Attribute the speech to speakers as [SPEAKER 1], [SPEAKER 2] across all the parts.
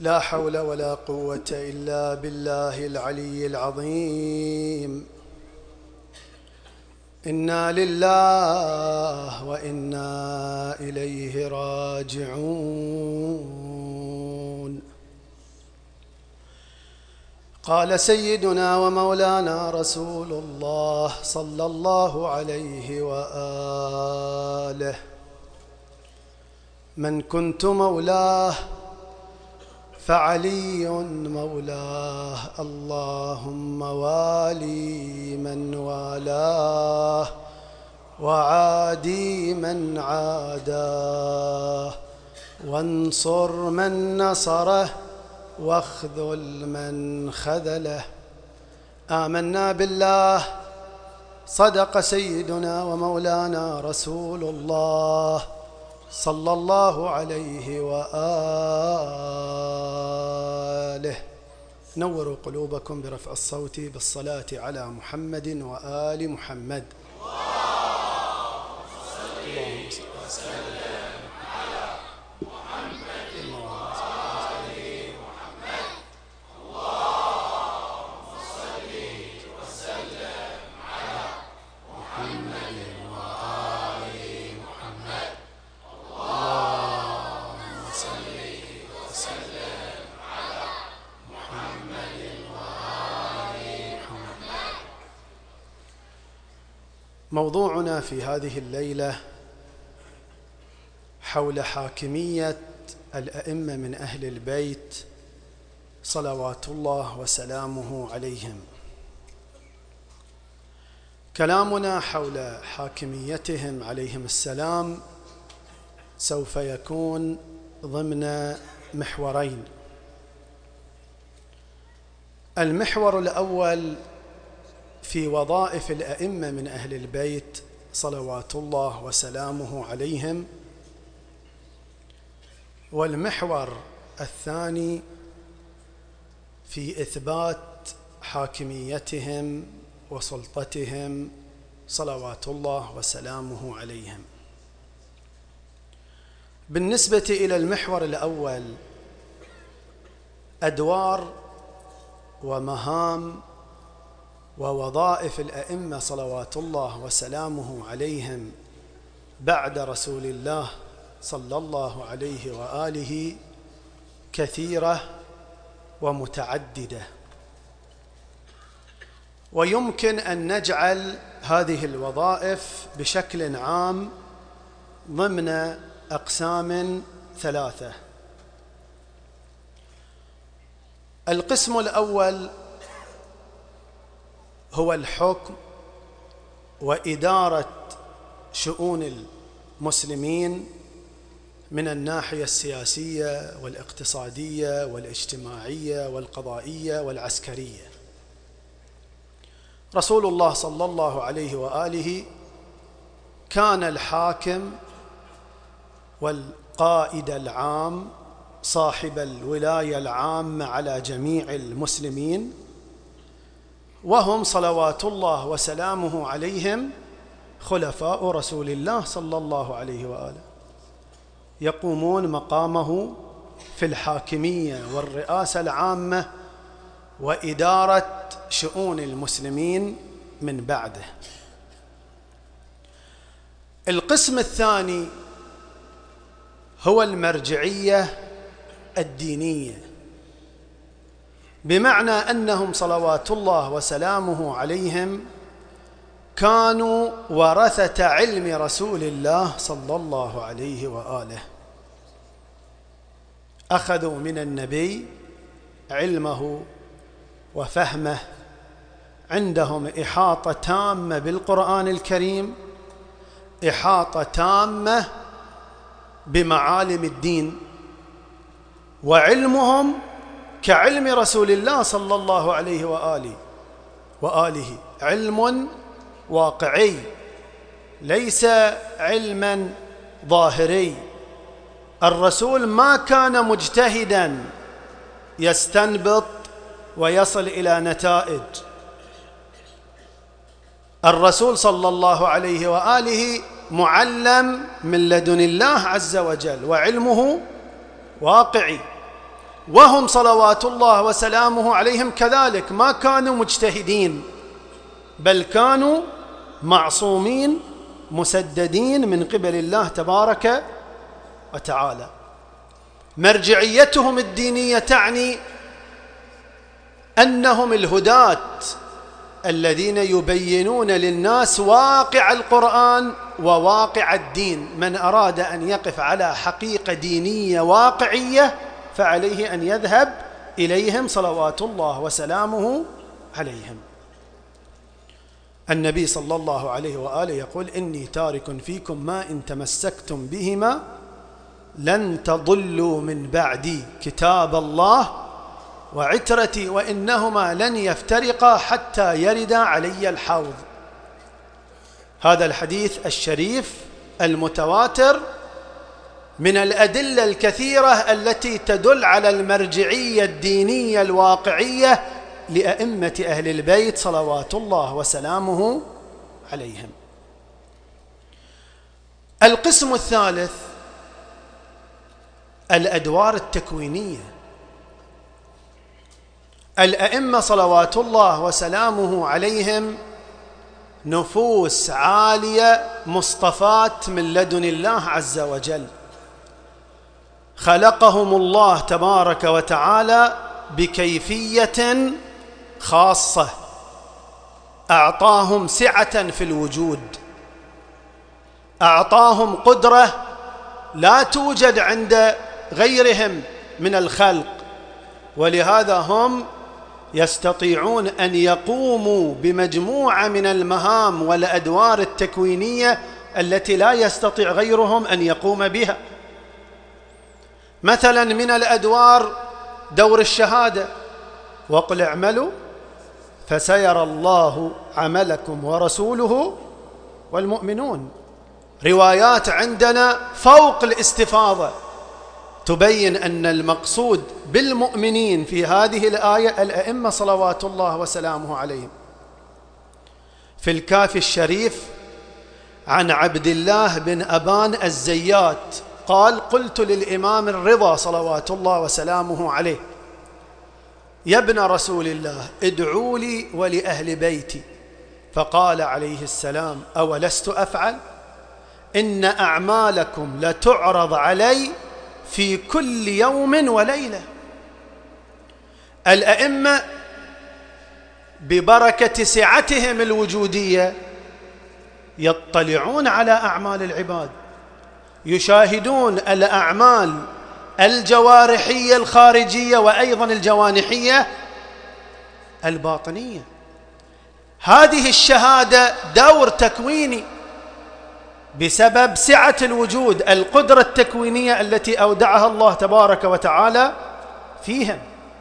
[SPEAKER 1] لا حول ولا قوة إلا بالله العلي العظيم. إنا لله وإنا إليه راجعون. قال سيدنا ومولانا رسول الله صلى الله عليه وآله: من كنت مولاه فعلي مولاه، اللهم والي من والاه وعادي من عاداه، وانصر من نصره واخذل من خذله. آمنا بالله، صدق سيدنا ومولانا رسول الله صلى الله عليه وآله. نوروا قلوبكم برفع الصوت بالصلاة على محمد وآل محمد. اللهم صل وسلم على محمد وآل محمد. اللهم صل وسلم على محمد وآل محمد. اللهم صل وسلم على محمد وآل محمد. موضوعنا في هذه الليلة حول حاكمية الأئمة من أهل البيت صلوات الله وسلامه عليهم. كلامنا حول حاكميتهم عليهم السلام سوف يكون ضمن محورين. المحور الأول في وظائف الأئمة من أهل البيت صلوات الله وسلامه عليهم، والمحور الثاني في إثبات حاكميتهم وسلطتهم صلوات الله وسلامه عليهم. بالنسبة إلى المحور الأول، أدوار ومهام ووظائف الأئمة صلوات الله وسلامه عليهم بعد رسول الله صلى الله عليه وآله كثيرة ومتعددة، ويمكن أن نجعل هذه الوظائف بشكل عام ضمن أقسام ثلاثة. القسم الأول هو الحكم وإدارة شؤون المسلمين من الناحية السياسية والاقتصادية والاجتماعية والقضائية والعسكرية. رسول الله صلى الله عليه وآله كان الحاكم والقائد العام صاحب الولاية العامة على جميع المسلمين، وهم صلوات الله وسلامه عليهم خلفاء رسول الله صلى الله عليه وآله، يقومون مقامه في الحاكمية والرئاسة العامة وإدارة شؤون المسلمين من بعده. القسم الثاني هو المرجعية الدينية، بمعنى أنهم صلوات الله وسلامه عليهم كانوا ورثة علم رسول الله صلى الله عليه وآله، أخذوا من النبي علمه وفهمه، عندهم إحاطة تامة بالقرآن الكريم، إحاطة تامة بمعالم الدين، وعلمهم كعلم رسول الله صلى الله عليه وآله علم واقعي، ليس علما ظاهري. الرسول ما كان مجتهدا يستنبط ويصل إلى نتائج. الرسول صلى الله عليه وآله معلم من لدن الله عز وجل، وعلمه واقعي، وهم صلوات الله وسلامه عليهم كذلك ما كانوا مجتهدين، بل كانوا معصومين مسددين من قبل الله تبارك وتعالى. مرجعيتهم الدينية تعني أنهم الهداة الذين يبينون للناس واقع القرآن وواقع الدين. من أراد أن يقف على حقيقة دينية واقعية فعليه أن يذهب إليهم صلوات الله وسلامه عليهم. النبي صلى الله عليه وآله يقول: إني تارك فيكم ما إن تمسكتم بهما لن تضلوا من بعدي، كتاب الله وعترتي، وإنهما لن يفترقا حتى يردا علي الحوض. هذا الحديث الشريف المتواتر من الأدلة الكثيرة التي تدل على المرجعية الدينية الواقعية لأئمة أهل البيت صلوات الله وسلامه عليهم. القسم الثالث الأدوار التكوينية. الأئمة صلوات الله وسلامه عليهم نفوس عالية مصطفات من لدن الله عز وجل، خلقهم الله تبارك وتعالى بكيفية خاصة، أعطاهم سعة في الوجود، أعطاهم قدرة لا توجد عند غيرهم من الخلق، ولهذا هم يستطيعون أن يقوموا بمجموعة من المهام والأدوار التكوينية التي لا يستطيع غيرهم أن يقوم بها. مثلا من الأدوار دور الشهادة: وقل اعملوا فسيرى الله عملكم ورسوله والمؤمنون. روايات عندنا فوق الاستفاضة تبين أن المقصود بالمؤمنين في هذه الآية الأئمة صلوات الله وسلامه عليهم. في الكافي الشريف عن عبد الله بن أبان الزيات قال: قلت للإمام الرضا صلوات الله وسلامه عليه: يا ابن رسول الله ادعوا لي ولأهل بيتي. فقال عليه السلام: أولست أفعل؟ إن أعمالكم لتعرض علي في كل يوم وليلة. الأئمة ببركة سعتهم الوجودية يطلعون على أعمال العباد، يشاهدون الأعمال الجوارحية الخارجية وأيضا الجوانحية الباطنية. هذه الشهادة دور تكويني بسبب سعة الوجود، القدرة التكوينية التي أودعها الله تبارك وتعالى فيهم.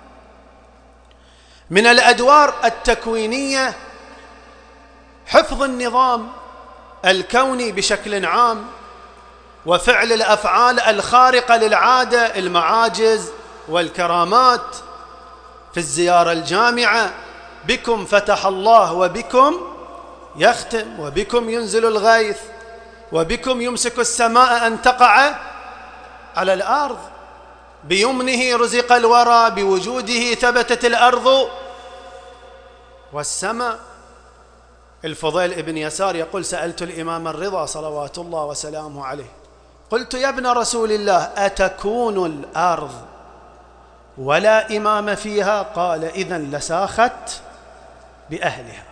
[SPEAKER 1] من الأدوار التكوينية حفظ النظام الكوني بشكل عام، وفعل الأفعال الخارقة للعادة، المعاجز والكرامات. في الزيارة الجامعة: بكم فتح الله وبكم يختم، وبكم ينزل الغيث، وبكم يمسك السماء أن تقع على الأرض، بيمنه رزق الورى، بوجوده ثبتت الأرض والسماء. الفضيل ابن يسار يقول: سألت الإمام الرضا صلوات الله وسلامه عليه، قلت: يا ابن رسول الله أتكون الأرض ولا إمام فيها؟ قال: إذن لساخت بأهلها.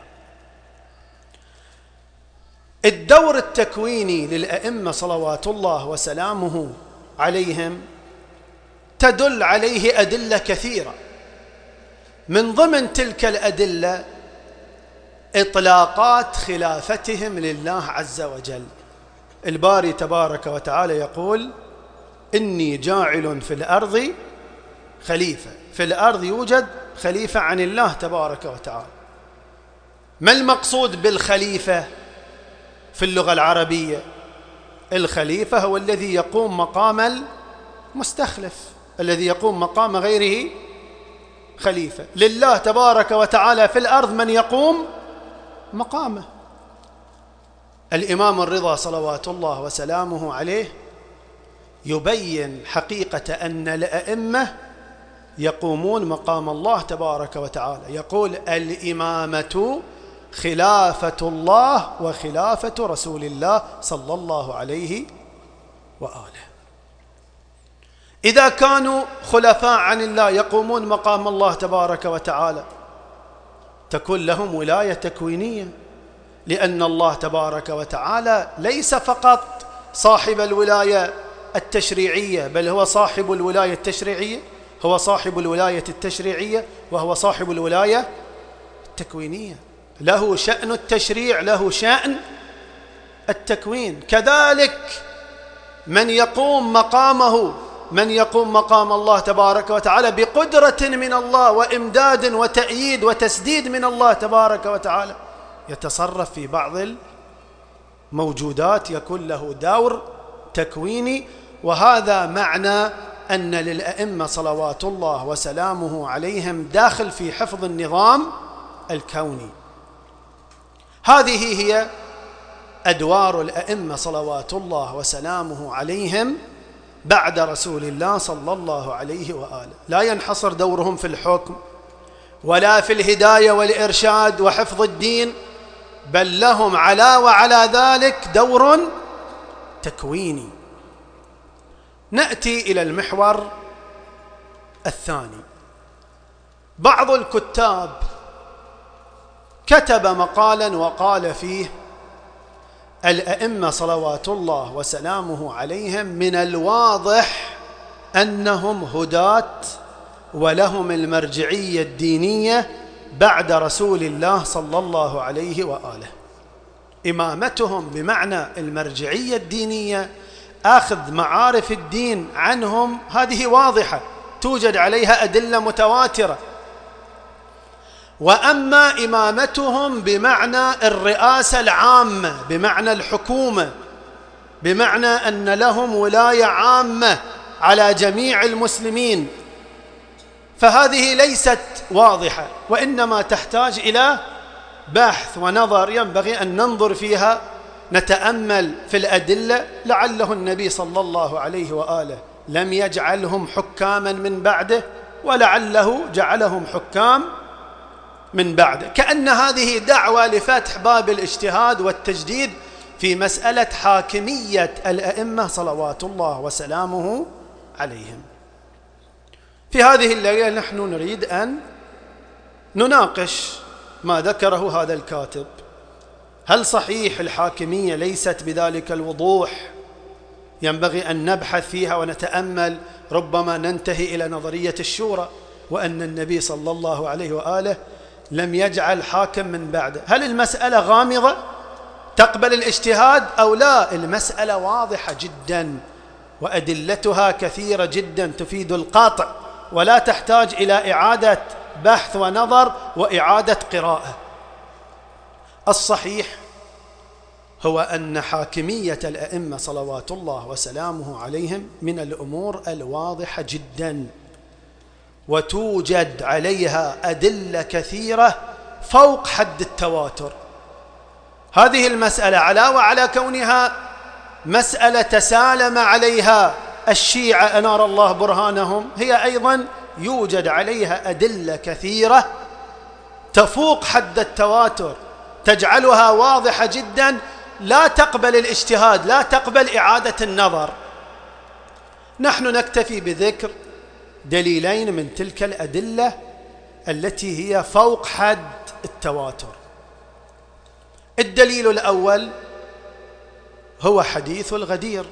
[SPEAKER 1] الدور التكويني للأئمة صلوات الله وسلامه عليهم تدل عليه أدلة كثيرة. من ضمن تلك الأدلة إطلاقات خلافتهم لله عز وجل. الباري تبارك وتعالى يقول: إني جاعل في الأرض خليفة. في الأرض يوجد خليفة عن الله تبارك وتعالى. ما المقصود بالخليفة في اللغة العربية؟ الخليفة هو الذي يقوم مقام المستخلف، الذي يقوم مقام غيره خليفة. لله تبارك وتعالى في الأرض من يقوم مقامه. الإمام الرضا صلوات الله وسلامه عليه يبين حقيقة أن الأئمة يقومون مقام الله تبارك وتعالى. يقول الإمامة خلافة الله وخلافة رسول الله صلى الله عليه وآله. إذا كانوا خلفاء عن الله يقومون مقام الله تبارك وتعالى تكون لهم ولاية تكوينية، لأن الله تبارك وتعالى ليس فقط صاحب الولاية التشريعية، بل هو صاحب الولاية التشريعية، هو صاحب الولاية التشريعية وهو صاحب الولاية التكوينية. له شأن التشريع، له شأن التكوين. كذلك من يقوم مقام الله تبارك وتعالى بقدرة من الله وإمداد وتأييد وتسديد من الله تبارك وتعالى، يتصرف في بعض الموجودات، يكون له دور تكويني. وهذا معنى أن للأئمة صلوات الله وسلامه عليهم داخل في حفظ النظام الكوني. هذه هي أدوار الأئمة صلوات الله وسلامه عليهم بعد رسول الله صلى الله عليه وآله. لا ينحصر دورهم في الحكم ولا في الهداية والإرشاد وحفظ الدين، بل لهم وعلى ذلك دور تكويني. نأتي إلى المحور الثاني. بعض الكتاب كتب مقالا وقال فيه: الأئمة صلوات الله وسلامه عليهم من الواضح أنهم هداة ولهم المرجعية الدينية بعد رسول الله صلى الله عليه وآله. إمامتهم بمعنى المرجعية الدينية، أخذ معارف الدين عنهم، هذه واضحة توجد عليها أدلة متواترة. وأما إمامتهم بمعنى الرئاسة العامة، بمعنى الحكومة، بمعنى أن لهم ولاية عامة على جميع المسلمين، فهذه ليست واضحة، وإنما تحتاج إلى بحث ونظر، ينبغي أن ننظر فيها، نتأمل في الأدلة. لعله النبي صلى الله عليه وآله لم يجعلهم حكاما من بعده، ولعله جعلهم حكام من بعده. كأن هذه دعوة لفتح باب الاجتهاد والتجديد في مسألة حاكمية الأئمة صلوات الله وسلامه عليهم. في هذه الليلة نحن نريد أن نناقش ما ذكره هذا الكاتب. هل صحيح الحاكمية ليست بذلك الوضوح؟ ينبغي أن نبحث فيها ونتأمل، ربما ننتهي إلى نظرية الشورى، وأن النبي صلى الله عليه وآله لم يجعل حاكم من بعده. هل المسألة غامضة تقبل الاجتهاد أو لا؟ المسألة واضحة جدا وأدلتها كثيرة جدا تفيد القاطع، ولا تحتاج إلى إعادة بحث ونظر وإعادة قراءة. الصحيح هو أن حاكمية الأئمة صلوات الله وسلامه عليهم من الأمور الواضحة جدا، وتوجد عليها أدلة كثيرة فوق حد التواتر. هذه المسألة وعلى كونها مسألة تسالم عليها الشيعة أنار الله برهانهم، هي أيضا يوجد عليها أدلة كثيرة تفوق حد التواتر، تجعلها واضحة جدا، لا تقبل الاجتهاد، لا تقبل إعادة النظر. نحن نكتفي بذكر دليلين من تلك الأدلة التي هي فوق حد التواتر. الدليل الأول هو حديث الغدير.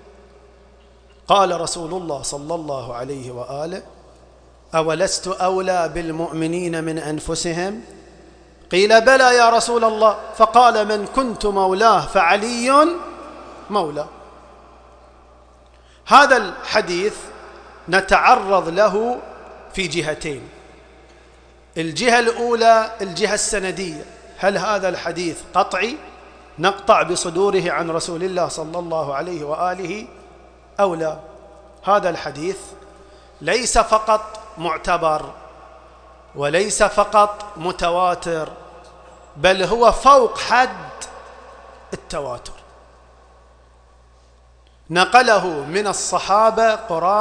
[SPEAKER 1] قال رسول الله صلى الله عليه وآله: أولست أولى بالمؤمنين من أنفسهم؟ قيل: بلى يا رسول الله. فقال: من كنت مولاه فعلي مولاه. هذا الحديث نتعرض له في جهتين. الجهة الأولى الجهة السندية، هل هذا الحديث قطعي نقطع بصدوره عن رسول الله صلى الله عليه وآله أو لا؟ هذا الحديث ليس فقط معتبر وليس فقط متواتر، بل هو فوق حد التواتر. نقله من الصحابة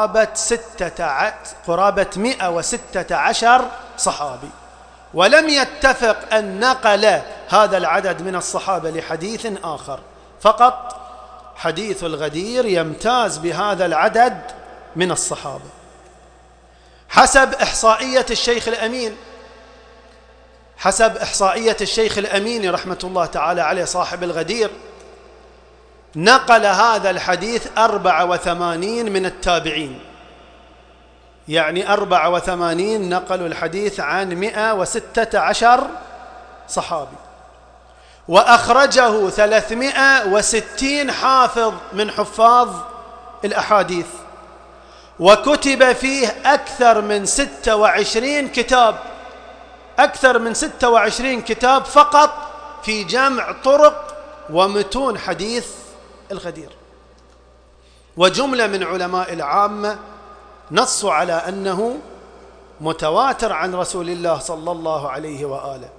[SPEAKER 1] قرابة 116 صحابي، ولم يتفق أن نقل هذا العدد من الصحابة لحديث آخر، فقط حديث الغدير يمتاز بهذا العدد من الصحابة. حسب إحصائية الشيخ الأمين رحمة الله تعالى عليه صاحب الغدير، نقل هذا الحديث 84 من التابعين، يعني 84 نقلوا الحديث عن 116 صحابي، وأخرجه 360 حافظ من حفاظ الأحاديث، وكتب فيه أكثر من 26 كتاب فقط في جمع طرق ومتون حديث الغدير. وجملة من علماء العامة نصوا على أنه متواتر عن رسول الله صلى الله عليه وآله،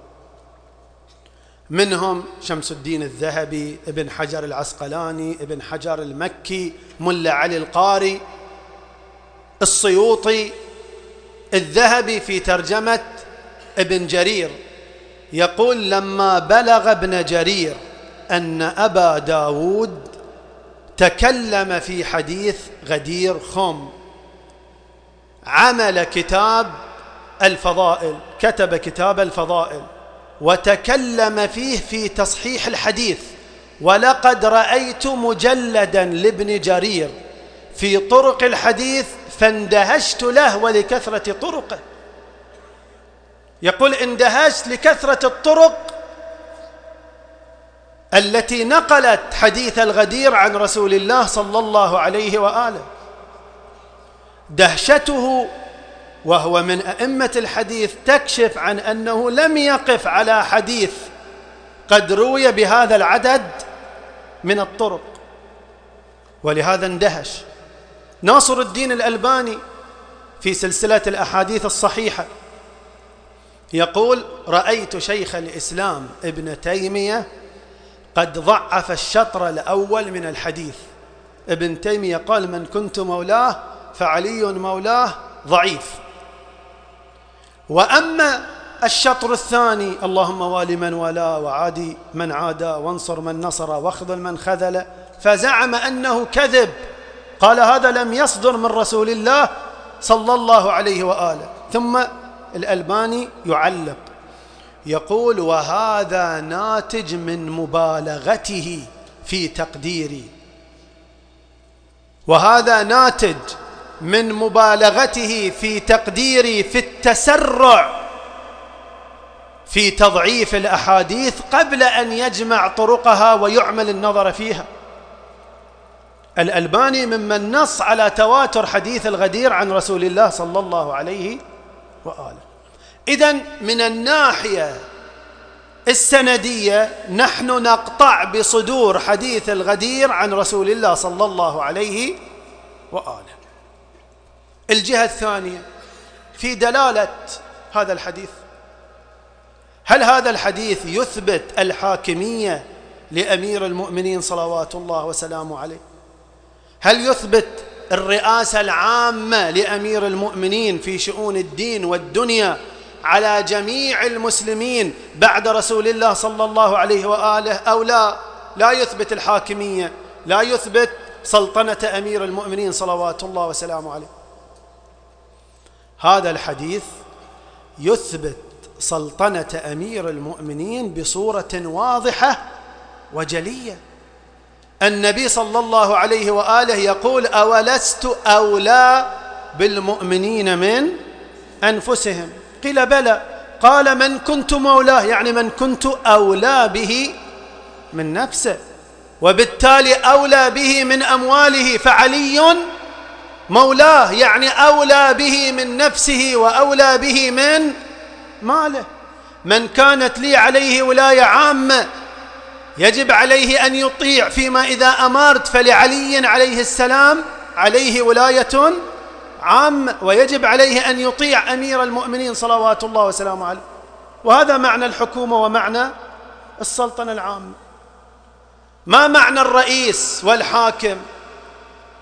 [SPEAKER 1] منهم شمس الدين الذهبي، ابن حجر العسقلاني، ابن حجر المكي، ملا علي القاري، السيوطي. الذهبي في ترجمة ابن جرير يقول: لما بلغ ابن جرير أن أبا داود تكلم في حديث غدير خم، عمل كتاب الفضائل، كتب كتاب الفضائل وتكلم فيه في تصحيح الحديث. ولقد رأيت مجلدا لابن جرير في طرق الحديث فاندهشت له ولكثرة طرقه. يقول: اندهشت لكثرة الطرق التي نقلت حديث الغدير عن رسول الله صلى الله عليه وآله. دهشته وهو من أئمة الحديث تكشف عن أنه لم يقف على حديث قد روي بهذا العدد من الطرق، ولهذا اندهش. ناصر الدين الألباني في سلسلة الأحاديث الصحيحة يقول: رأيت شيخ الإسلام ابن تيمية قد ضعف الشطر الأول من الحديث. ابن تيمية قال: من كنت مولاه فعلي مولاه ضعيف. وأما الشطر الثاني: اللهم وال من والاه وعادي من عادى وانصر من نصر واخذل من خذل، فزعم أنه كذب، قال هذا لم يصدر من رسول الله صلى الله عليه وآله. ثم الألباني يعلق يقول: وهذا ناتج من مبالغته في تقديري، وهذا ناتج من مبالغته في تقديري في التسرع في تضعيف الأحاديث قبل أن يجمع طرقها ويعمل النظر فيها. الألباني ممن نص على تواتر حديث الغدير عن رسول الله صلى الله عليه وآله. إذن من الناحية السندية نحن نقطع بصدور حديث الغدير عن رسول الله صلى الله عليه وآله. الجهة الثانية في دلالة هذا الحديث: هل هذا الحديث يثبت الحاكمية لأمير المؤمنين صلوات الله وسلامه عليه؟ هل يثبت الرئاسة العامة لأمير المؤمنين في شؤون الدين والدنيا على جميع المسلمين بعد رسول الله صلى الله عليه وآله أو لا؟ لا يثبت الحاكمية، لا يثبت سلطنة أمير المؤمنين صلوات الله وسلامه عليه. هذا الحديث يثبت سلطنة أمير المؤمنين بصورة واضحة وجلية. النبي صلى الله عليه وآله يقول: أولست أولى بالمؤمنين من أنفسهم؟ قيل: بلى. قال: من كنت مولاه، يعني من كنت أولى به من نفسه، وبالتالي أولى به من أمواله، فعلي مولاه، يعني أولى به من نفسه وأولى به من ماله. من كانت لي عليه ولاية عامة يجب عليه أن يطيع، فيما إذا أمرت فلعلي عليه السلام عليه ولاية عامة، ويجب عليه أن يطيع أمير المؤمنين صلوات الله وسلامه عليه. وهذا معنى الحكومة ومعنى السلطنة العامة. ما معنى الرئيس والحاكم؟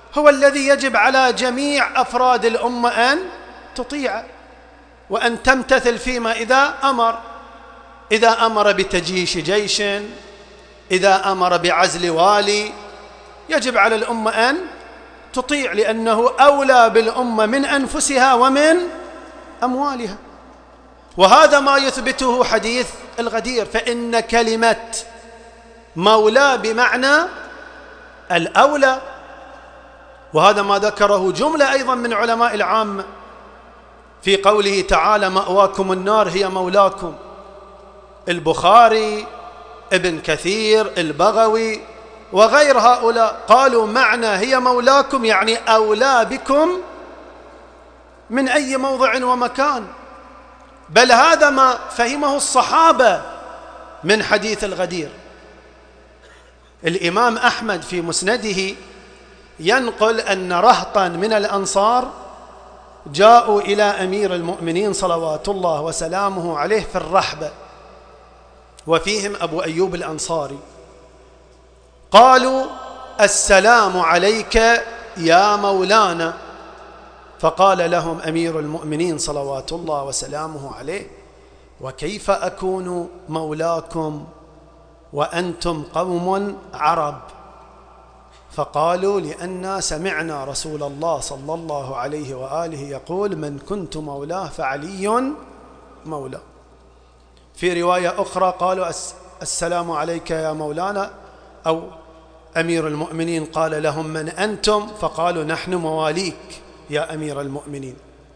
[SPEAKER 1] هو الذي يجب على جميع أفراد الأمة أن تطيع وأن تمتثل فيما إذا أمر بتجيش جيش، إذا أمر بعزل والي، يجب على الأمة أن تطيع، لأنه أولى بالأمة من أنفسها ومن أموالها. وهذا ما يثبته حديث الغدير، فإن كلمة مولى بمعنى الأولى، وهذا ما ذكره جملة أيضا من علماء العامة في قوله تعالى مأواكم النار هي مولاكم. البخاري، ابن كثير، البغوي وغير هؤلاء قالوا معنى هي مولاكم يعني أولى بكم من أي موضع ومكان، بل هذا ما فهمه الصحابة من حديث الغدير. الإمام أحمد في مسنده ينقل أن رهطا من الأنصار جاءوا إلى أمير المؤمنين صلوات الله وسلامه عليه في الرحبة، وفيهم أبو أيوب الأنصاري، قالوا السلام عليك يا مولانا. فقال لهم أمير المؤمنين صلوات الله وسلامه عليه وكيف أكون مولاكم وأنتم قوم عرب؟ فقالوا لأننا سمعنا رسول الله صلى الله عليه وآله يقول من كنت مولاه فعلي مولاه. في رواية أخرى قالوا السلام عليك يا مولانا، أو أمير المؤمنين قال لهم من أنتم؟ فقالوا نحن مواليك يا أمير المؤمنين.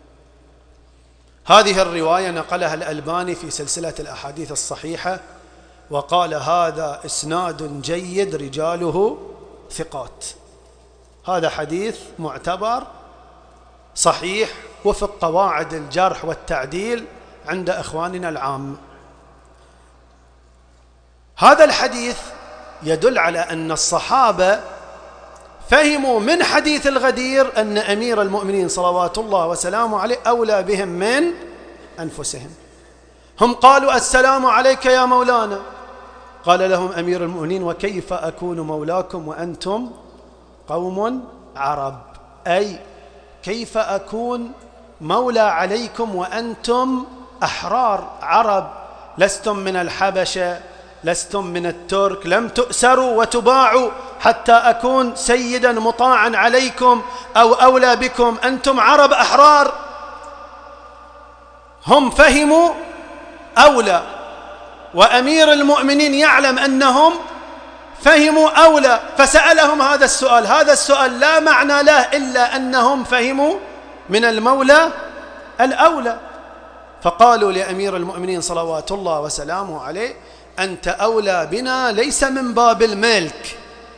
[SPEAKER 1] هذه الرواية نقلها الألباني في سلسلة الأحاديث الصحيحة وقال هذا إسناد جيد رجاله ثقات. هذا حديث معتبر صحيح وفق قواعد الجرح والتعديل عند إخواننا العام. هذا الحديث يدل على أن الصحابة فهموا من حديث الغدير أن أمير المؤمنين صلوات الله وسلامه عليه أولى بهم من أنفسهم. هم قالوا السلام عليك يا مولانا، قال لهم أمير المؤمنين وكيف أكون مولاكم وأنتم قوم عرب، أي كيف أكون مولى عليكم وأنتم أحرار عرب، لستم من الحبشة، لستم من الترك، لم تؤسروا وتباعوا حتى أكون سيدا مطاعا عليكم أو أولى بكم، أنتم عرب أحرار. هم فهموا أولى، وأمير المؤمنين يعلم أنهم فهموا أولى، فسألهم هذا السؤال. هذا السؤال لا معنى له إلا أنهم فهموا من المولى الأولى، فقالوا لأمير المؤمنين صلوات الله وسلامه عليه أنت أولى بنا ليس من باب الملك،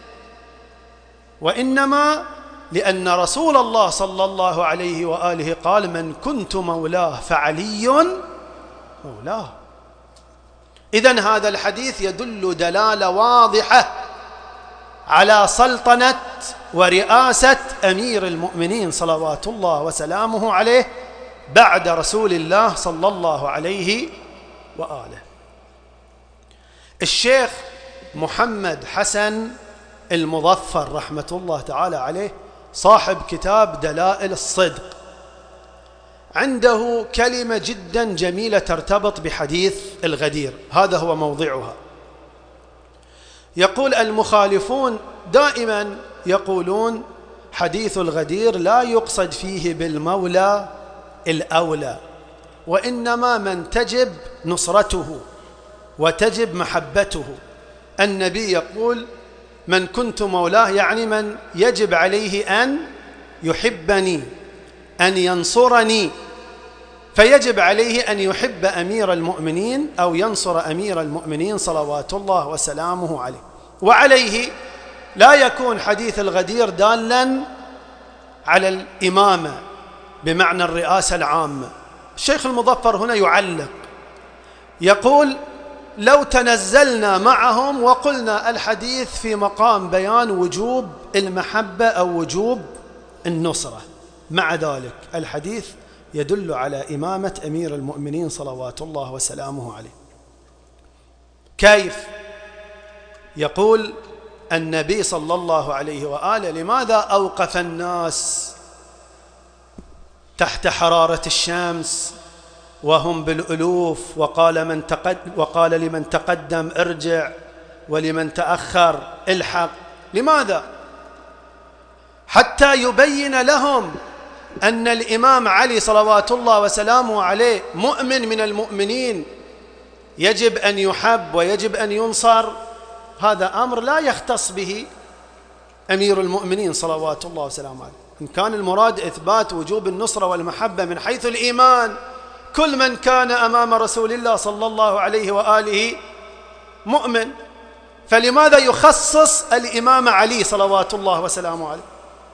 [SPEAKER 1] وإنما لأن رسول الله صلى الله عليه وآله قال من كنت مولاه فعلي مولاه. إذن هذا الحديث يدل دلالة واضحة على سلطنة ورئاسة أمير المؤمنين صلوات الله وسلامه عليه بعد رسول الله صلى الله عليه وآله. الشيخ محمد حسن المظفر رحمة الله تعالى عليه صاحب كتاب دلائل الصدق، عنده كلمة جدا جميلة ترتبط بحديث الغدير، هذا هو موضعها. يقول المخالفون دائما يقولون حديث الغدير لا يقصد فيه بالمولى الأولى، وإنما من تجب نصرته وتجب محبته. النبي يقول من كنت مولاه يعني من يجب عليه أن يحبني أن ينصرني، فيجب عليه أن يحب أمير المؤمنين أو ينصر أمير المؤمنين صلوات الله وسلامه عليه. وعليه لا يكون حديث الغدير دالا على الإمامة بمعنى الرئاسة العامة. الشيخ المظفر هنا يعلق يقول لو تنزلنا معهم وقلنا الحديث في مقام بيان وجوب المحبة أو وجوب النصرة، مع ذلك الحديث يدل على إمامة أمير المؤمنين صلوات الله وسلامه عليه. كيف؟ يقول النبي صلى الله عليه وآله لماذا أوقف الناس تحت حرارة الشمس وهم بالألوف، وقال لمن تقدم ارجع ولمن تأخر الحق؟ لماذا؟ حتى يبين لهم أن الإمام علي صلوات الله وسلامه عليه مؤمن من المؤمنين، يجب أن يحب ويجب أن ينصر. هذا أمر لا يختص به أمير المؤمنين صلوات الله وسلامه عليه. إن كان المراد إثبات وجوب النصرة والمحبة من حيث الإيمان، كل من كان أمام رسول الله صلى الله عليه وآله مؤمن، فلماذا يخصص الإمام علي صلوات الله وسلامه عليه؟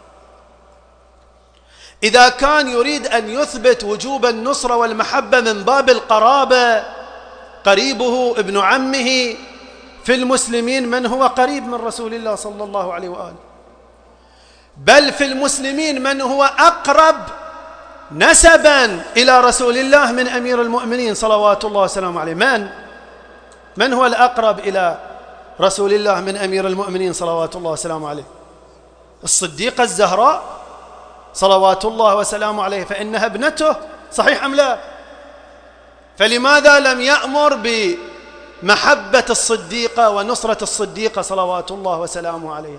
[SPEAKER 1] إذا كان يريد أن يثبت وجوب النصرة والمحبة من باب القرابة، قريبه ابن عمه في المسلمين من هو قريب من رسول الله صلى الله عليه وآله، بل في المسلمين من هو أقرب نسبا إلى رسول الله من أمير المؤمنين صلوات الله وسلامه عليه. من هو الأقرب إلى رسول الله من أمير المؤمنين صلوات الله وسلامه عليه؟ الصديقة الزهراء صلوات الله وسلامه عليه، فإنها ابنته، صحيح أم لا؟ فلماذا لم يأمر بمحبة الصديقة ونصرة الصديقة صلوات الله وسلامه عليه؟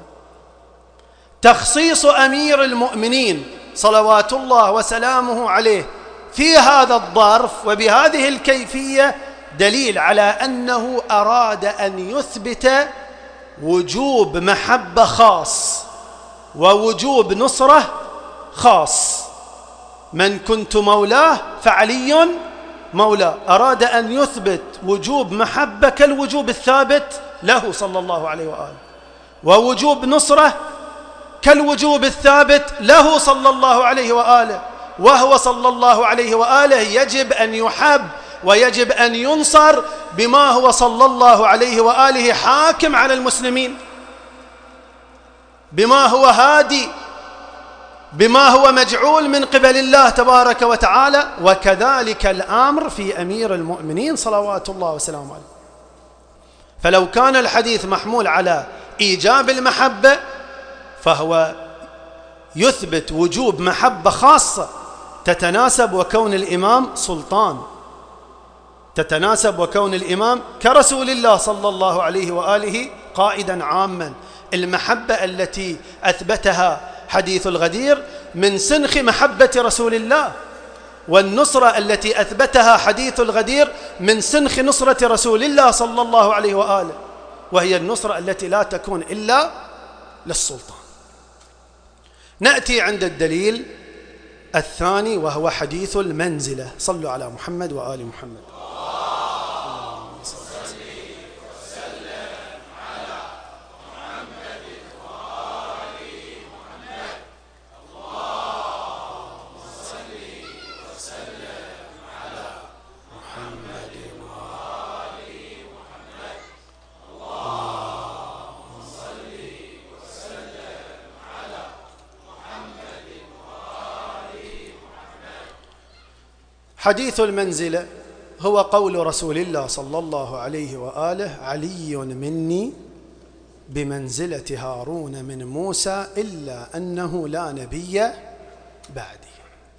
[SPEAKER 1] تخصيص أمير المؤمنين صلوات الله وسلامه عليه في هذا الظرف وبهذه الكيفية دليل على أنه أراد أن يثبت وجوب محبة خاص ووجوب نصرة خاص. من كنت مولاه فعلي مولاه. أراد أن يثبت وجوب محبة كالوجوب الثابت له صلى الله عليه وآله، ووجوب نصرة كالوجوب الثابت له صلى الله عليه وآله، وهو صلى الله عليه وآله يجب أن يحب ويجب أن ينصر بما هو صلى الله عليه وآله حاكم على المسلمين، بما هو هادي، بما هو مجعول من قبل الله تبارك وتعالى. وكذلك الأمر في أمير المؤمنين صلوات الله وسلامه عليه. فلو كان الحديث محمول على إيجاب المحبة فهو يثبت وجوب محبة خاصة تتناسب وكون الإمام سلطان، تتناسب وكون الإمام كرسول الله صلى الله عليه وآله قائدا عاما. المحبة التي أثبتها حديث الغدير من سنخ محبة رسول الله، والنصرة التي أثبتها حديث الغدير من سنخ نصرة رسول الله صلى الله عليه وآله، وهي النصرة التي لا تكون إلا للسلطان. نأتي عند الدليل الثاني وهو حديث المنزلة. صلوا على محمد وآل محمد. حديث المنزلة هو قول رسول الله صلى الله عليه وآله: علي مني بمنزلة هارون من موسى إلا أنه لا نبي بعدي.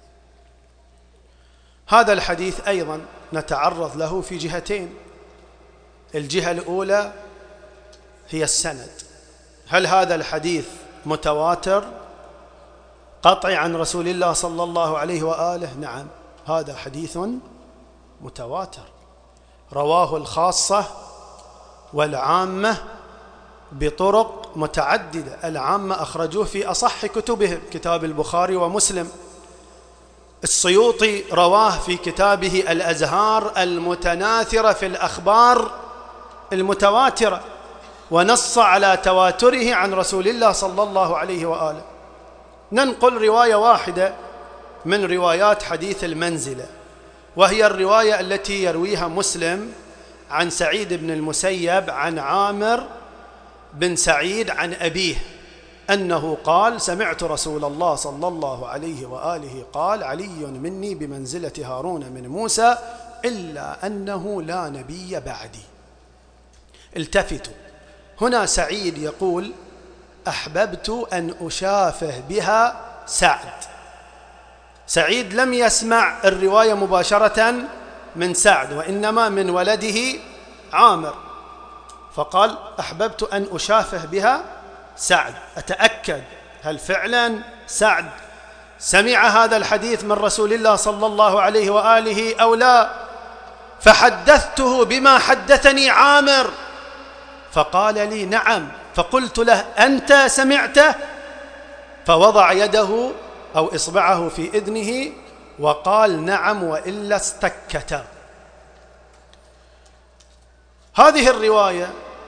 [SPEAKER 1] هذا الحديث أيضا نتعرض له في جهتين. الجهة الأولى هي السند. هل هذا الحديث متواتر قطعي عن رسول الله صلى الله عليه وآله؟ نعم، هذا حديث متواتر رواه الخاصة والعامة بطرق متعددة. العامة أخرجوه في أصح كتبهم، كتاب البخاري ومسلم. السيوطي رواه في كتابه الأزهار المتناثرة في الأخبار المتواترة، ونص على تواتره عن رسول الله صلى الله عليه وآله. ننقل رواية واحدة من روايات حديث المنزلة، وهي الرواية التي يرويها مسلم عن سعيد بن المسيب عن عامر بن سعيد عن أبيه أنه قال: سمعت رسول الله صلى الله عليه وآله قال: علي مني بمنزلة هارون من موسى إلا أنه لا نبي بعدي. التفتوا، هنا سعيد يقول أحببت أن أشافه بها سعد. سعيد لم يسمع الرواية مباشرة من سعد، وإنما من ولده عامر، فقال أحببت أن أشافه بها سعد، أتأكد هل فعلا سعد سمع هذا الحديث من رسول الله صلى الله عليه وآله أو لا. فحدثته بما حدثني عامر فقال لي نعم، فقلت له أنت سمعته؟ فوضع يده أو إصبعه في إذنه وقال نعم وإلا استكتا. هذه الرواية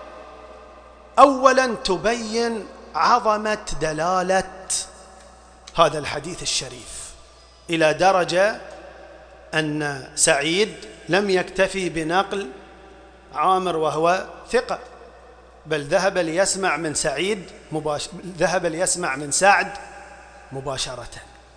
[SPEAKER 1] أولا تبين عظمة دلالة هذا الحديث الشريف، إلى درجة أن سعيد لم يكتفي بنقل عامر وهو ثقة، بل ذهب ليسمع من سعد مباشرة.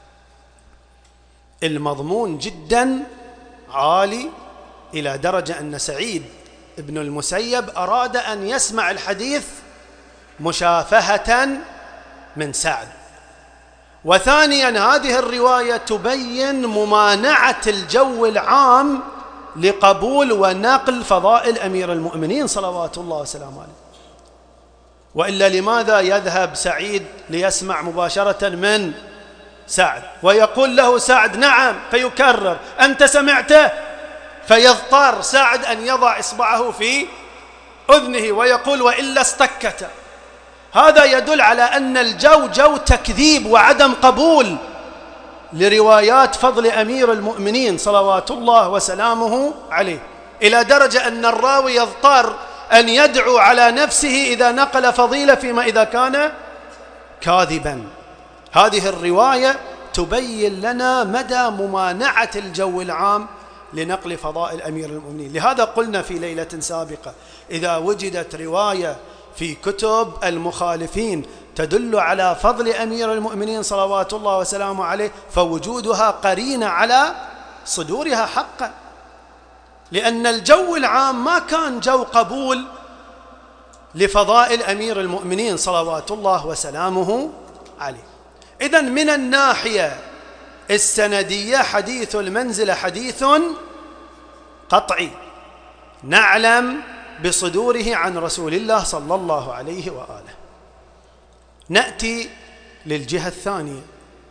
[SPEAKER 1] المضمون جدا عالي، إلى درجة أن سعيد ابن المسيب أراد أن يسمع الحديث مشافهة من سعد. وثانيا هذه الرواية تبين ممانعة الجو العام لقبول ونقل فضائل أمير المؤمنين صلوات الله وسلامه عليه. وإلا لماذا يذهب سعيد ليسمع مباشرة من سعد ويقول له سعد نعم، فيكرر أنت سمعته؟ فيضطر سعد أن يضع إصبعه في أذنه ويقول وإلا استكت. هذا يدل على أن الجو جو تكذيب وعدم قبول لروايات فضل أمير المؤمنين صلوات الله وسلامه عليه، إلى درجة أن الراوي يضطر أن يدعو على نفسه إذا نقل فضيلة فيما إذا كان كاذبا. هذه الرواية تبين لنا مدى ممانعة الجو العام لنقل فضائل أمير المؤمنين. لهذا قلنا في ليلة سابقة إذا وجدت رواية في كتب المخالفين تدل على فضل أمير المؤمنين صلوات الله وسلامه عليه فوجودها قرينة على صدورها حقا، لأن الجو العام ما كان جو قبول لفضائل أمير المؤمنين صلوات الله وسلامه عليه. إذن من الناحية السندية حديث المنزلة حديث قطعي نعلم بصدوره عن رسول الله صلى الله عليه وآله. نأتي للجهة الثانية،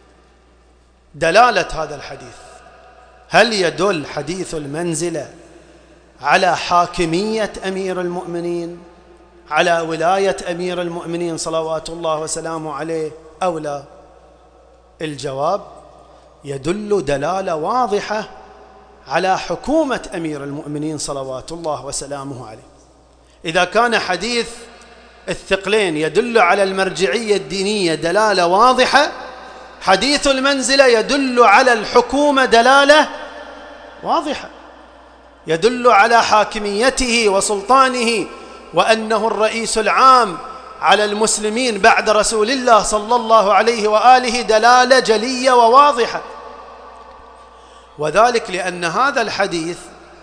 [SPEAKER 1] دلالة هذا الحديث. هل يدل حديث المنزلة على حاكمية أمير المؤمنين، على ولاية أمير المؤمنين صلوات الله وسلامه عليه أو لا؟ الجواب يدل دلالة واضحة على حكومة أمير المؤمنين صلوات الله وسلامه عليه. إذا كان حديث الثقلين يدل على المرجعية الدينية دلالة واضحة، حديث المنزلة يدل على الحكومة دلالة واضحة، يدل على حاكميته وسلطانه وأنه الرئيس العام على المسلمين بعد رسول الله صلى الله عليه وآله دلالة جلية وواضحة. وذلك لأن هذا الحديث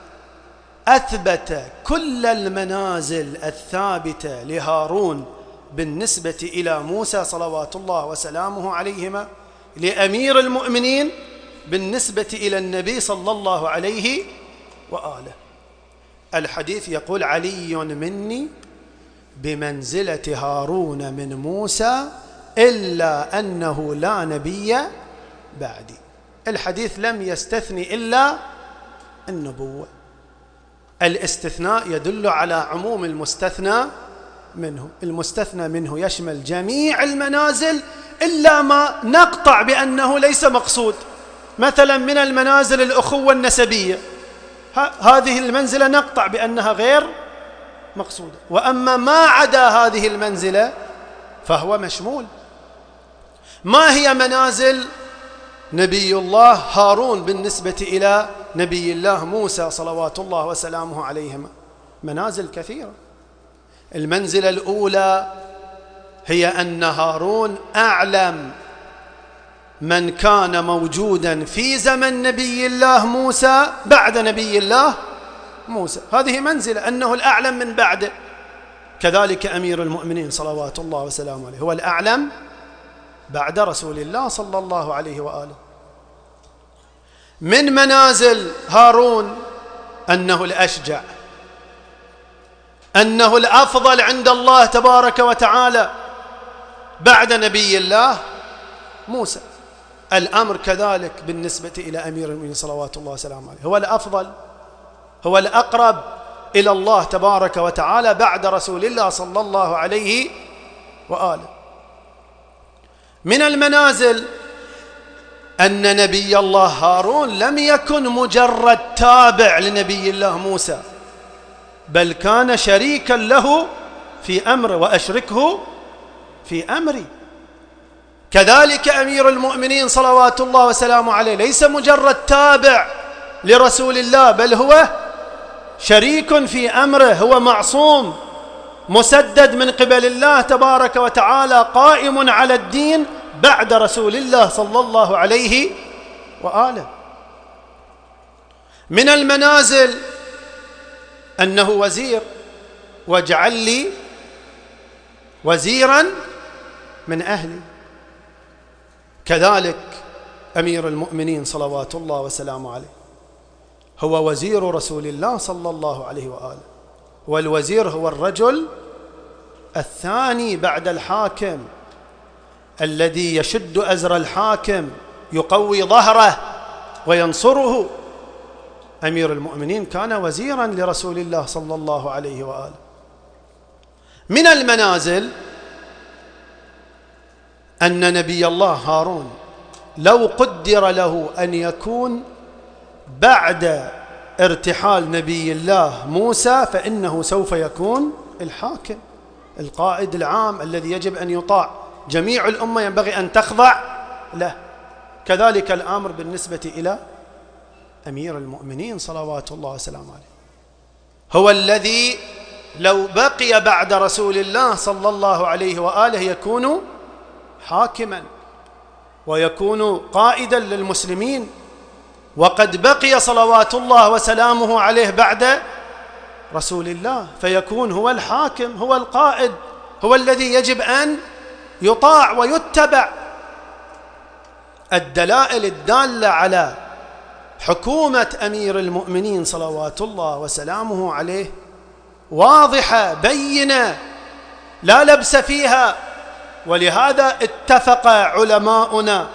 [SPEAKER 1] أثبت كل المنازل الثابتة لهارون بالنسبة إلى موسى صلوات الله وسلامه عليهما، لأمير المؤمنين بالنسبة إلى النبي صلى الله عليه وآله. الحديث يقول علي مني بمنزلة هارون من موسى إلا أنه لا نبي بعدي. الحديث لم يستثني إلا النبوة. الاستثناء يدل على عموم المستثنى منه. المستثنى منه يشمل جميع المنازل إلا ما نقطع بأنه ليس مقصود، مثلا من المنازل الأخوة النسبية، هذه المنزلة نقطع بأنها غير مقصودة، وأما ما عدا هذه المنزلة فهو مشمول. ما هي منازل نبي الله هارون بالنسبة إلى نبي الله موسى صلوات الله وسلامه عليهما؟ منازل كثيرة. المنزلة الأولى هي أن هارون أعلم من كان موجودا في زمن نبي الله موسى بعد نبي الله موسى. هذه منزلة، أنه الأعلم من بعده، كذلك أمير المؤمنين صلوات الله وسلامه عليه هو الأعلم بعد رسول الله صلى الله عليه وآله. من منازل هارون أنه الأشجع، أنه الأفضل عند الله تبارك وتعالى بعد نبي الله موسى. الأمر كذلك بالنسبة إلى أمير المؤمنين صلوات الله وسلامه عليه، هو الأفضل، هو الأقرب إلى الله تبارك وتعالى بعد رسول الله صلى الله عليه وآله. من المنازل أن نبي الله هارون لم يكن مجرد تابع لنبي الله موسى، بل كان شريكا له في أمره، وأشركه في أمري. كذلك أمير المؤمنين صلوات الله وسلامه عليه ليس مجرد تابع لرسول الله، بل هو شريك في أمره، هو معصوم مسدد من قبل الله تبارك وتعالى، قائم على الدين بعد رسول الله صلى الله عليه وآله. من المنازل أنه وزير، واجعل لي وزيرا من أهلي. كذلك أمير المؤمنين صلوات الله وسلامه عليه هو وزير رسول الله صلى الله عليه وآله، والوزير هو الرجل الثاني بعد الحاكم الذي يشد أزر الحاكم، يقوي ظهره وينصره. أمير المؤمنين كان وزيرا لرسول الله صلى الله عليه وآله. من المنازل أن نبي الله هارون لو قدر له أن يكون بعد ارتحال نبي الله موسى فإنه سوف يكون الحاكم، القائد العام الذي يجب أن يطاع، جميع الأمة ينبغي أن تخضع له. كذلك الأمر بالنسبة إلى أمير المؤمنين صلوات الله وسلامه عليه، هو الذي لو بقي بعد رسول الله صلى الله عليه وآله يكون حاكما ويكون قائدا للمسلمين، وقد بقي صلوات الله وسلامه عليه بعد رسول الله، فيكون هو الحاكم، هو القائد، هو الذي يجب أن يطاع ويتبع. الدلائل الدالة على حكومة أمير المؤمنين صلوات الله وسلامه عليه واضحة بينة لا لبس فيها. ولهذا اتفق علماؤنا،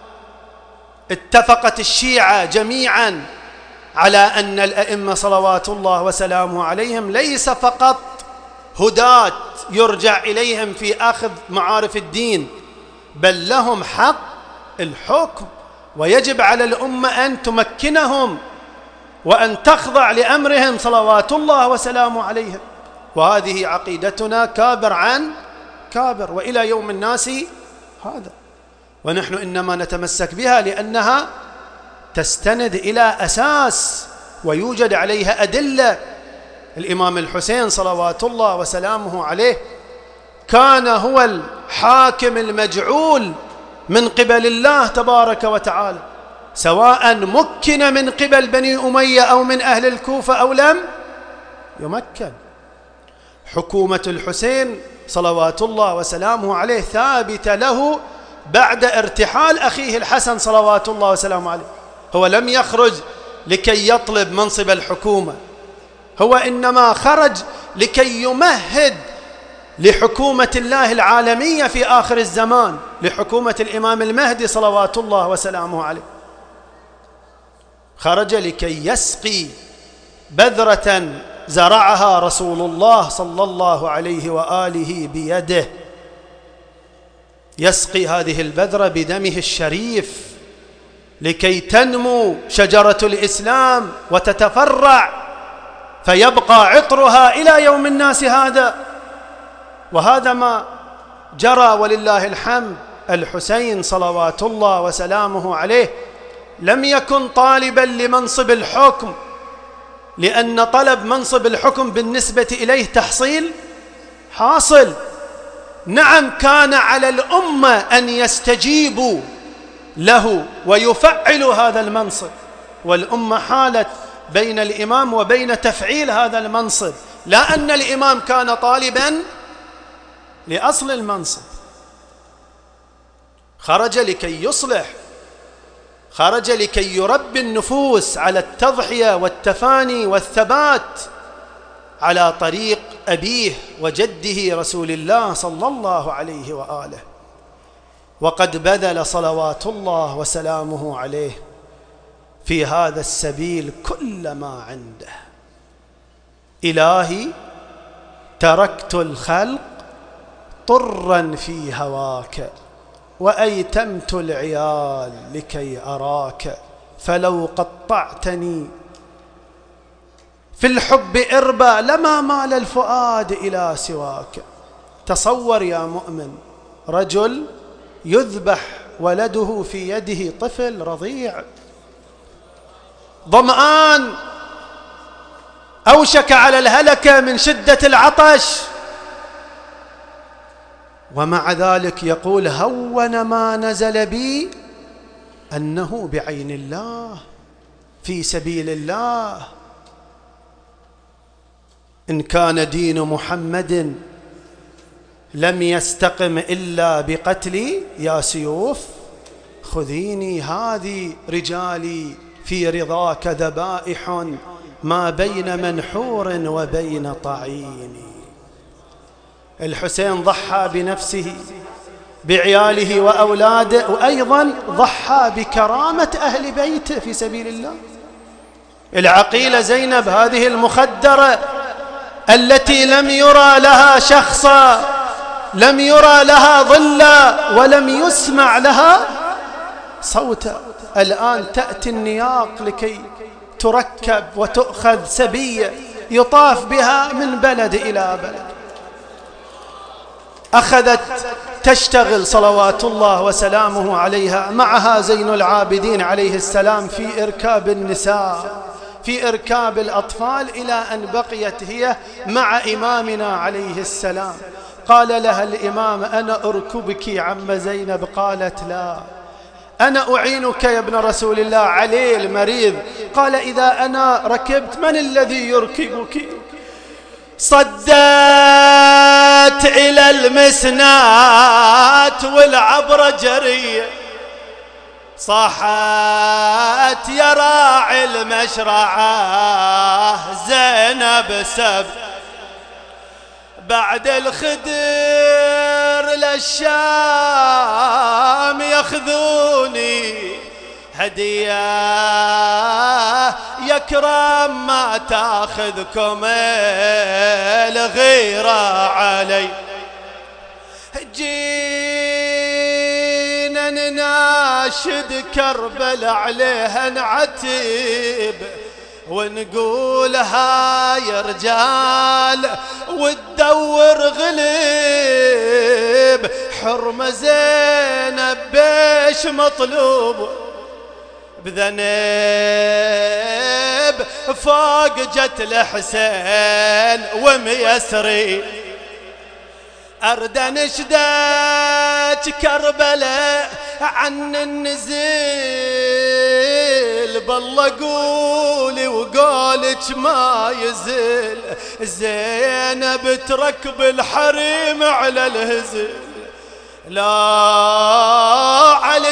[SPEAKER 1] اتفقت الشيعة جميعا على أن الأئمة صلوات الله وسلامه عليهم ليس فقط هداة يرجع إليهم في أخذ معارف الدين، بل لهم حق الحكم، ويجب على الأمة أن تمكنهم وأن تخضع لأمرهم صلوات الله وسلامه عليهم. وهذه عقيدتنا كابر عن كابر وإلى يوم الناس هذا، ونحن إنما نتمسك بها لأنها تستند إلى أساس ويوجد عليها أدلة. الإمام الحسين صلوات الله وسلامه عليه كان هو الحاكم المجعول من قبل الله تبارك وتعالى، سواء مكن من قبل بني أمية أو من أهل الكوفة أو لم يمكن. حكومة الحسين صلوات الله وسلامه عليه ثابتة له بعد ارتحال أخيه الحسن صلوات الله وسلامه عليه. هو لم يخرج لكي يطلب منصب الحكومة، هو إنما خرج لكي يمهد لحكومة الله العالمية في آخر الزمان، لحكومة الإمام المهدي صلوات الله وسلامه عليه. خرج لكي يسقي بذرة زرعها رسول الله صلى الله عليه وآله بيده، يسقي هذه البذرة بدمه الشريف لكي تنمو شجرة الإسلام وتتفرع فيبقى عطرها إلى يوم الناس هذا. وهذا ما جرى ولله الحمد. الحسين صلوات الله وسلامه عليه لم يكن طالبا لمنصب الحكم، لأن طلب منصب الحكم بالنسبة إليه تحصيل حاصل. نعم، كان على الأمة أن يستجيبوا له ويفعلوا هذا المنصب، والأمة حالت بين الإمام وبين تفعيل هذا المنصب، لا أن الإمام كان طالبا لأصل المنصب، خرج لكي يصلح، خرج لكي يربي النفوس على التضحية والتفاني والثبات على طريق أبيه وجده رسول الله صلى الله عليه وآله. وقد بذل صلوات الله وسلامه عليه في هذا السبيل كل ما عنده. إلهي تركت الخلق طرا في هواك، وأيتمت العيال لكي أراك، فلو قطعتني في الحب إربا لما مال الفؤاد إلى سواك. تصور يا مؤمن رجل يذبح ولده في يده، طفل رضيع ظمآن أوشك على الهلكة من شدة العطش، ومع ذلك يقول هون ما نزل بي أنه بعين الله في سبيل الله. إن كان دين محمد لم يستقم إلا بقتلي يا سيوف خذيني، هذه رجالي في رضاك ذبائح ما بين منحور وبين طعين. الحسين ضحى بنفسه بعياله وأولاده، وأيضا ضحى بكرامة أهل بيته في سبيل الله. العقيلة زينب هذه المخدرة التي لم يرى لها شخصا، لم يرى لها ظلا، ولم يسمع لها صوتا، الآن تأتي النياق لكي تركب وتؤخذ سبية يطاف بها من بلد إلى بلد. أخذت تشتغل صلوات الله وسلامه عليها معها زين العابدين عليه السلام في إركاب النساء، في إركاب الأطفال، إلى أن بقيت هي مع إمامنا عليه السلام. قال لها الإمام أنا أركبك عم زينب، قالت لا، أنا أعينك يا ابن رسول الله، علي المريض. قال إذا أنا ركبت من الذي يركبك؟ صدت إلى المسنات والعبر جرية، صاحت يا راعي المشرعة زينب سب، بعد الخدر للشام ياخذوني هدية، يكرم ما تاخذكم الغيرة علي. جينا نناشد كربل عليها نعتب، ونقول هاي رجال وتدور غليب، حرمة زينب بيش مطلوب بذنب، فوق جت الحسين وميسري، أرد نشدك كربلاء عن النزيل، بالله قولي وقولك ما يزل، زينب تركب الحريم على الهزل، لا على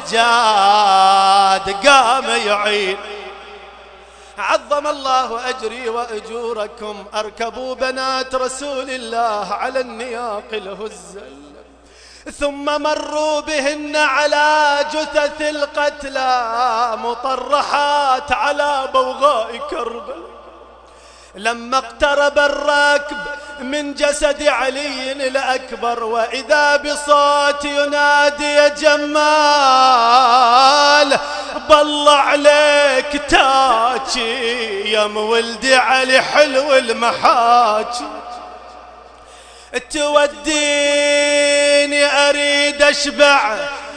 [SPEAKER 1] السجاد قام يعين. عظم الله أجري وأجوركم، أركبوا بنات رسول الله على النياق الهزل، ثم مروا بهن على جثث القتلى مطرحات على بوغاء كربلاء. لما اقترب الراكب من جسد علي الأكبر، وإذا بصوت ينادي يا جمال، بالله عليك تاجي يا مولدي علي حلو المحاجي، توديني أريد أشبع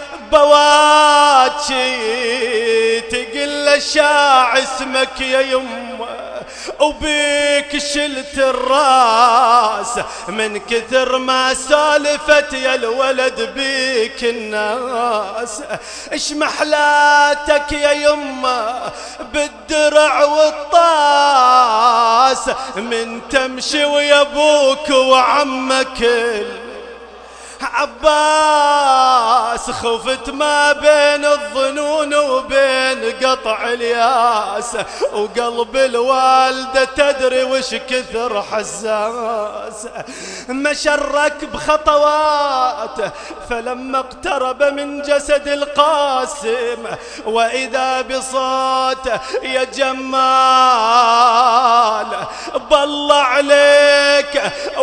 [SPEAKER 1] بواجي، تقل الشاع اسمك يا يمه وبيك شلت الراس، من كثر ما سالفت يا الولد بيك الناس، اش محلاتك يا يمه بالدرع والطاس، عباس من تمشي ويا ابوك وعمك عباس خفت ما بين الظنون وبين قطع الياس وقلب الوالدة تدري وش كثر حساس مشرك بخطوات فلما اقترب من جسد القاسم وإذا بصوت يا جمال بالله عليك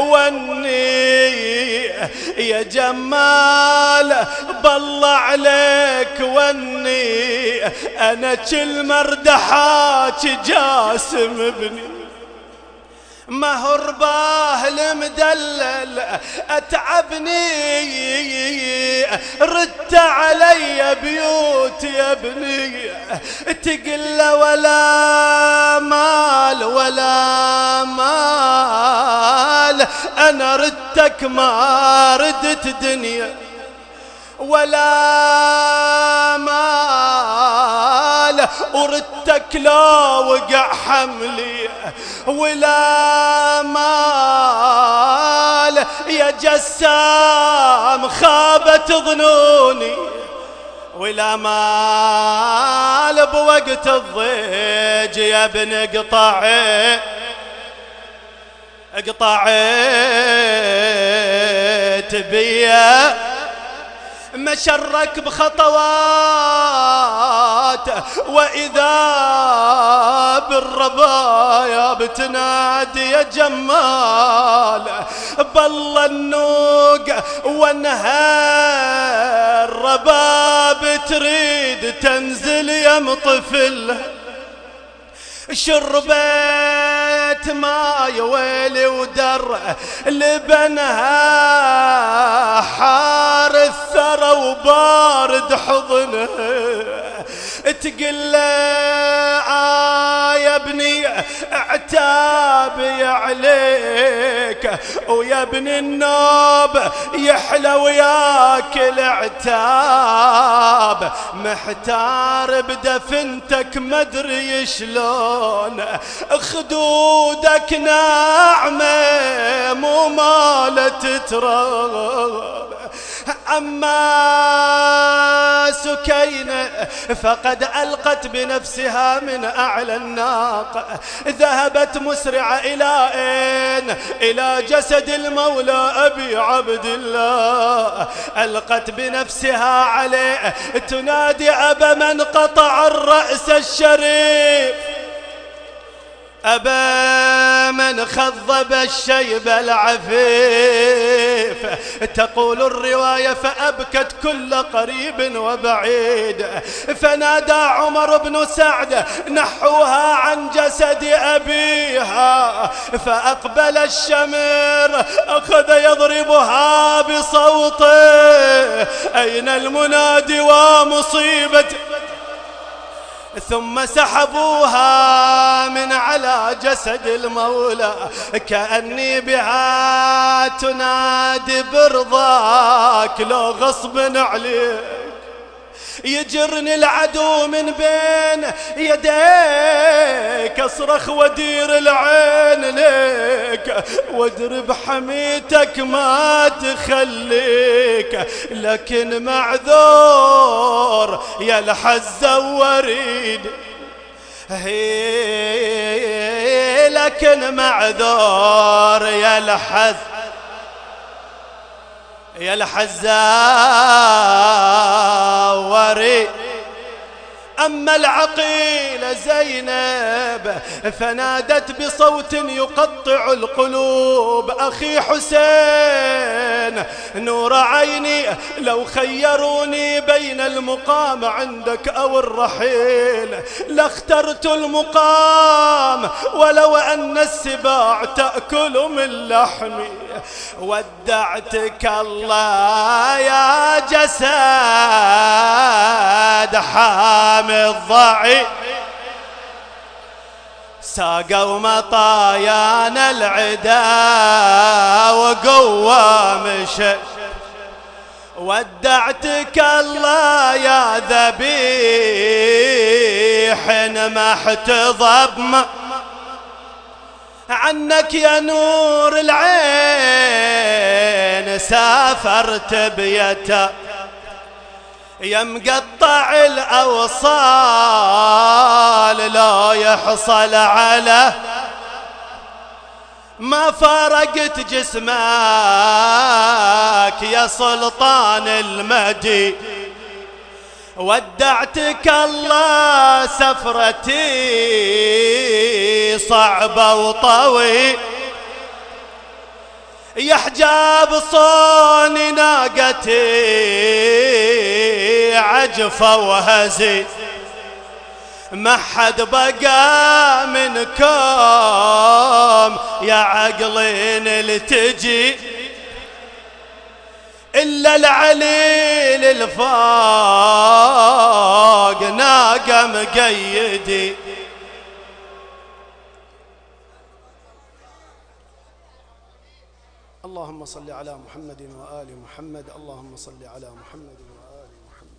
[SPEAKER 1] وني يا جمال بالله عليك وني أنا كل مردحاك جاسم ابني ما هو رباه المدلل أتعبني رد علي بيوت يا ابني تقل ولا مال ولا مال أنا ردتك ما ردت دنيا ولا مال وردتك لا وقع حملي ولا مال يا جسام خابت ظنوني ولا مال بوقت الضيج يا ابن اقطعت بيا مشرك بخطوات وإذا بالربايا بتنادي يا جمال بالله النوق وانها الرباب تريد تنزل يم طفل شربت ماي ويلي ودر لبنها حار الثرى وبارد حضنها تقل يا ابني عتابي عليك ويا ابن النوب يحلى وياك العتاب محتار بدفنتك مدري شلون خدودك ناعمة مو مالت تراب أما سكينة فقد ألقت بنفسها من أعلى الناق ذهبت مسرعة إلى أين؟ إلى جسد المولى أبي عبد الله ألقت بنفسها عليه تنادي أبا من قطع الرأس الشريف أبا من خضب الشيب العفيف تقول الرواية فأبكت كل قريب وبعيد فنادى عمر بن سعد نحوها عن جسد أبيها فأقبل الشمر أخذ يضربها بصوته أين المنادي ومصيبته ثم سحبوها من على جسد المولى كأني بها تنادي برضاك لو غصب عليك يجرني العدو من بين يديك اصرخ ودير العين ليك وادرب حميتك ما تخليك لكن معذور يا الحز وريد لكن معذور يا الحز يا الحزاوري أما العقيلة زينب فنادت بصوت يقطع القلوب أخي حسين نور عيني لو خيروني بين المقام عندك أو الرحيل لاخترت المقام ولو أن السباع تأكل من لحمي ودعتك الله يا جسد حامي الضعيف ساقوا مطايانا العدا وقوة مشى ودعتك الله يا ذبيح ما احتضب عنك يا نور العين سافرت بيتا، يا مقطع الأوصال لا يحصل على ما فارقت جسمك يا سلطان المدي، ودعتك الله سفرتي صعبة وطوي، يا حجاب صون ناقتي عجفة وهزي، ما حد بقى منكم يا عقلين التجي إلا العليل الفاق ناقة مقيدي. اللهم صل على محمد وآل محمد، اللهم صل على محمد وآل محمد،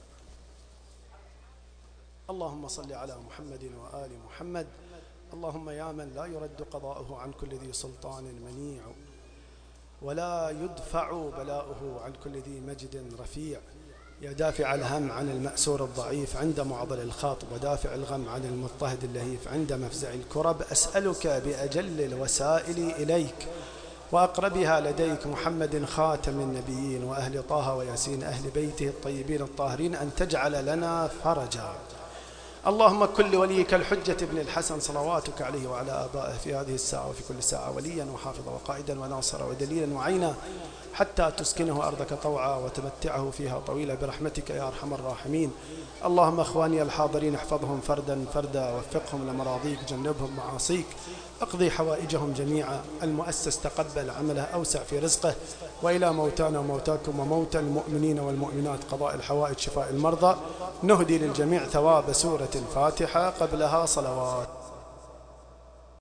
[SPEAKER 1] اللهم صل على محمد وآل محمد. اللهم يا من لا يرد قضاؤه عن كل ذي سلطان منيع، ولا يدفع بلاؤه عن كل ذي مجد رفيع، يا دافع الهم عن المأسور الضعيف عند معضل الخاطب، ودافع الغم عن المضطهد اللهيف عند مفزع الكرب، أسألك بأجل الوسائل إليك وأقربها لديك محمد خاتم النبيين وأهل طه وياسين أهل بيته الطيبين الطاهرين أن تجعل لنا فرجا. اللهم كن لوليك الحجة ابن الحسن صلواتك عليه وعلى آبائه في هذه الساعة وفي كل ساعة وليا وحافظا وقائدا وناصرا ودليلا وعينا، حتى تسكنه أرضك طوعا وتمتعه فيها طويلا برحمتك يا أرحم الراحمين. اللهم أخواني الحاضرين احفظهم فردا فردا، وفقهم لمراضيك، جنبهم معاصيك، اقضي حوائجهم جميعا. المؤسس تقبل عمله، أوسع في رزقه، وإلى موتانا وموتاكم وموتى المؤمنين والمؤمنات قضاء الحوائج شفاء المرضى. نهدي للجميع ثواب سورة الفاتحة قبلها صلوات.